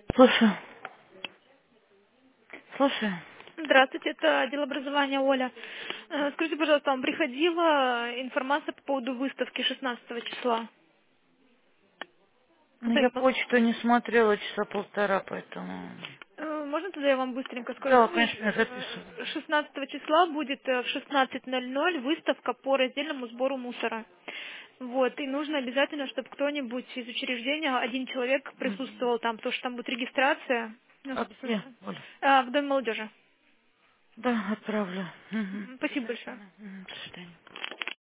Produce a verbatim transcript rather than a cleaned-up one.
Слушай, слушай, Здравствуйте, это отдел образования Оля. Э, Скажите, пожалуйста, вам приходила информация по поводу выставки шестнадцатого числа? ну Это, я почту не смотрела часа полтора, поэтому... э, Можно тогда я вам быстренько скажу? Да, Ну, конечно, я э, записываю. шестнадцатого числа будет э, в шестнадцать ноль ноль выставка по раздельному сбору мусора. Вот, и нужно обязательно, чтобы кто-нибудь из учреждения, один человек Мгм. присутствовал там, потому что там будет регистрация. Ну, А собственно, где, Оля? э, в Доме молодежи. Да, отправлю. Мгм. Мгм. До Спасибо большое. свидания. Мгм, до свидания.